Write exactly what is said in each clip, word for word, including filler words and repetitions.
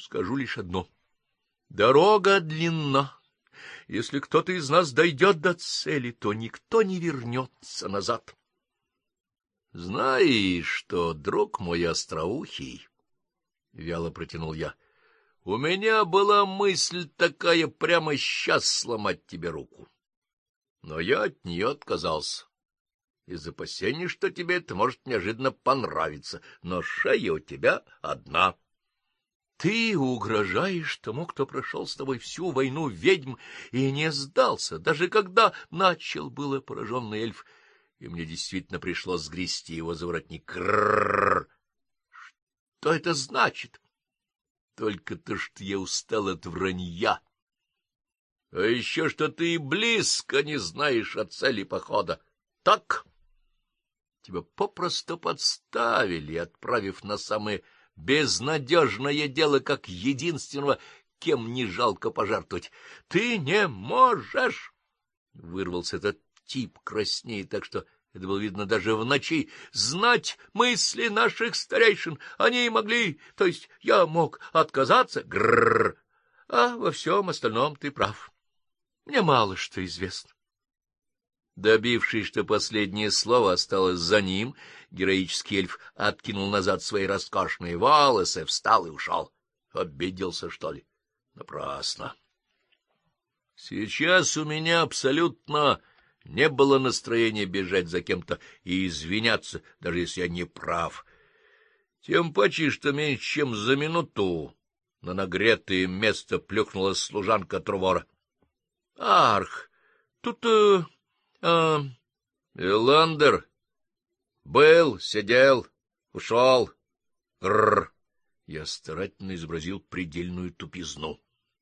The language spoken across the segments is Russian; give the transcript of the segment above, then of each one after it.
скажу лишь одно. Дорога длинна. Если кто-то из нас дойдет до цели, то никто не вернется назад. Знаешь что, друг мой остроухий, — вяло протянул я, — у меня была мысль такая прямо сейчас сломать тебе руку. Но я от нее отказался. Из опасений, что тебе это может неожиданно понравиться, но шея у тебя одна. Ты угрожаешь тому, кто прошел с тобой всю войну ведьм и не сдался, даже когда начал было пораженный эльф, и мне действительно пришлось сгрести его за воротник. Кррррр! Что это значит? Только то, что я устал от вранья. А еще что ты и близко не знаешь о цели похода. Так? Тебя попросту подставили, отправив на самое безнадежное дело, как единственного, кем не жалко пожертвовать. Ты не можешь! — вырвался этот тип краснее, так что это было видно даже в ночи. Знать мысли наших старейшин они могли, то есть я мог отказаться. Грррр! А во всем остальном ты прав. Мне мало что известно. Добившись, что последнее слово осталось за ним, героический эльф откинул назад свои роскошные волосы, встал и ушел. Обиделся, что ли? Напрасно. Сейчас у меня абсолютно не было настроения бежать за кем-то и извиняться, даже если я не прав. Тем паче, что меньше чем за минуту на нагретое место плюхнула служанка Трувора. — Арх, тут... Э... А, Эландер был, сидел, ушел. Гррр. Я старательно изобразил предельную тупизну.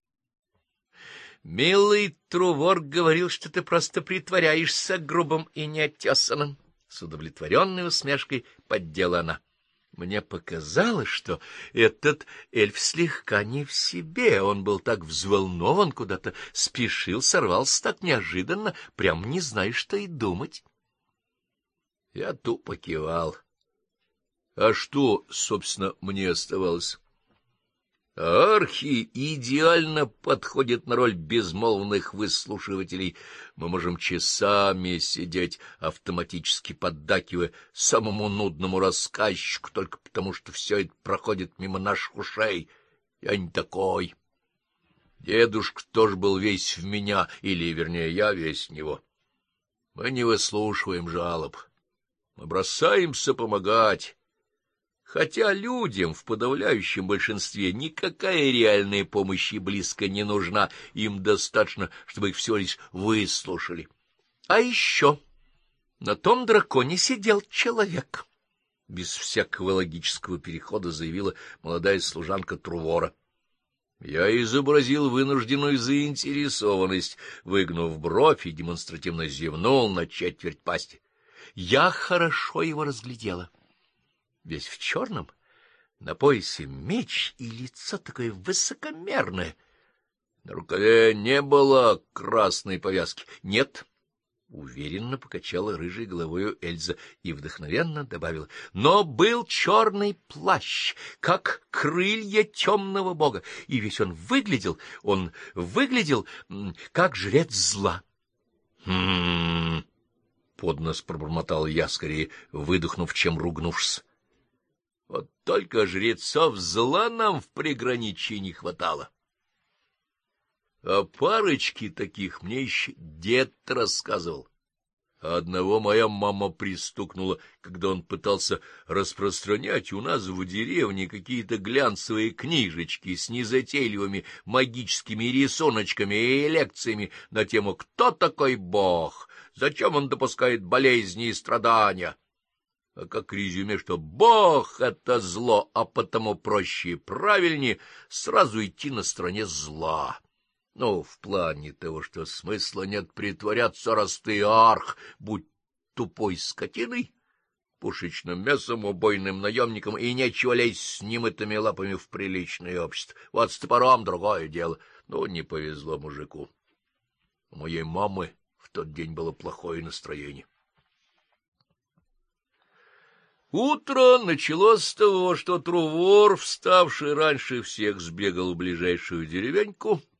Милый Трувор говорил, что ты просто притворяешься грубым и неотесанным. С удовлетворенной усмешкой поддела она. Мне показалось, что этот эльф слегка не в себе. Он был так взволнован, куда-то спешил, сорвался так неожиданно, прям не знаешь, что и думать. Я тупо кивал. А что, собственно, мне оставалось? Архи идеально подходит на роль безмолвных выслушивателей. Мы можем часами сидеть, автоматически поддакивая самому нудному рассказчику, только потому что все это проходит мимо наших ушей. Я не такой. Дедушка тоже был весь в меня, или, вернее, я весь в него. Мы не выслушиваем жалоб. Мы бросаемся помогать. Хотя людям в подавляющем большинстве никакая реальная помощь и близко не нужна, им достаточно, чтобы их всего лишь выслушали. А еще на том драконе сидел человек, — без всякого логического перехода заявила молодая служанка Трувора. Я изобразил вынужденную заинтересованность, выгнув бровь и демонстративно зевнул на четверть пасти. Я хорошо его разглядела. Весь в черном, на поясе меч и лицо такое высокомерное. На рукаве не было красной повязки. Нет, уверенно покачала рыжей головою Эльза и вдохновенно добавила. Но был черный плащ, как крылья темного бога, и весь он выглядел, он выглядел, как жрец зла. Хм... Под нос пробормотал я, скорее выдохнув, чем ругнувшись. Вот только жрецов зла нам в приграничье не хватало. А парочки таких мне еще дед рассказывал. Одного моя мама пристукнула, когда он пытался распространять у нас в деревне какие-то глянцевые книжечки с незатейливыми магическими рисуночками и лекциями на тему «Кто такой Бог? Зачем он допускает болезни и страдания?» А как резюме, что Бог — это зло, а потому проще и правильнее сразу идти на стороне зла. Ну, в плане того, что смысла нет притворяться, раз ты арх, будь тупой скотиной, пушечным мясом, убойным наемником, и нечего лезть с немытыми лапами в приличное общество. Вот с топором другое дело. Ну, не повезло мужику. У моей мамы в тот день было плохое настроение. Утро началось с того, что Трувор, вставший раньше всех, сбегал в ближайшую деревеньку,